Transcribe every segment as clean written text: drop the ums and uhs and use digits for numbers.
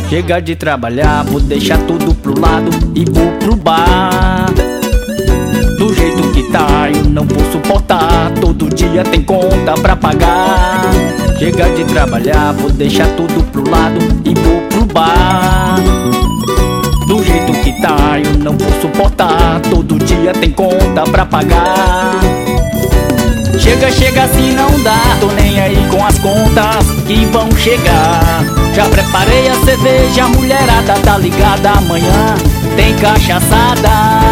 Chega de trabalhar, vou deixar tudo pro lado e vou pro bar. Do jeito que tá, eu não vou suportar. Todo dia tem conta pra pagar. Chega de trabalhar, vou deixar tudo pro lado e vou pro bar. Do jeito que tá, eu não vou suportar. Todo dia tem conta pra pagar. Chega, chega assim não dá. Tô nem aí com as contas que vão chegar. Já preparei a cerveja, a mulherada tá ligada. Amanhã tem cachaçada.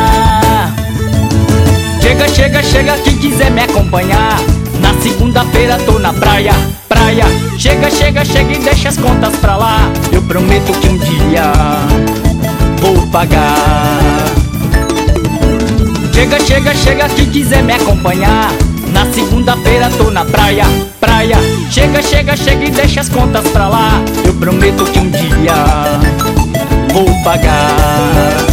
Chega, chega, chega, quem quiser me acompanhar. Na segunda-feira tô na praia, praia. Chega, chega, chega e deixa as contas pra lá. Eu prometo que um dia vou pagar. Chega, chega, chega, quem quiser me acompanhar. Na segunda-feira tô na praia, praia. Chega, chega, chega e deixa as contas pra lá. Eu prometo que um dia vou pagar.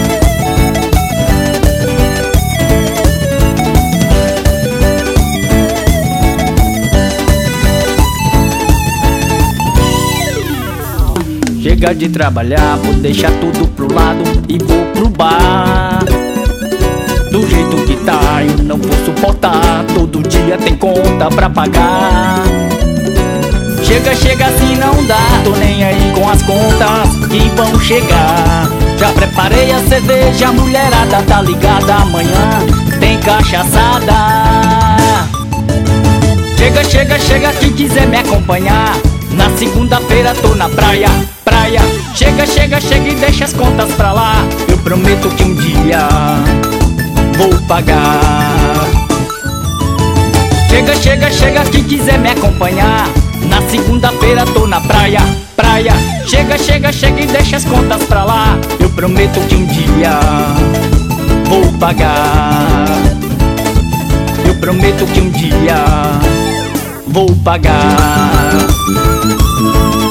Chega de trabalhar, vou deixar tudo pro lado e vou pro bar. Do jeito que tá, eu não vou suportar. Todo dia tem conta pra pagar. Chega, chega assim não dá. Tô nem aí com as contas que vão chegar. Já preparei a cerveja, a mulherada tá ligada. Amanhã tem cachaçada. Chega, chega, chega, quem quiser me acompanhar. Na segunda-feira tô na praia, praia. Chega, chega, chega e deixa as contas pra lá. Eu prometo que um dia vou pagar. Chega, chega, chega, quem quiser me acompanhar. Na segunda-feira tô na praia, praia. Chega, chega, chega e deixa as contas pra lá. Eu prometo que um dia vou pagar. Eu prometo que um dia vou pagar.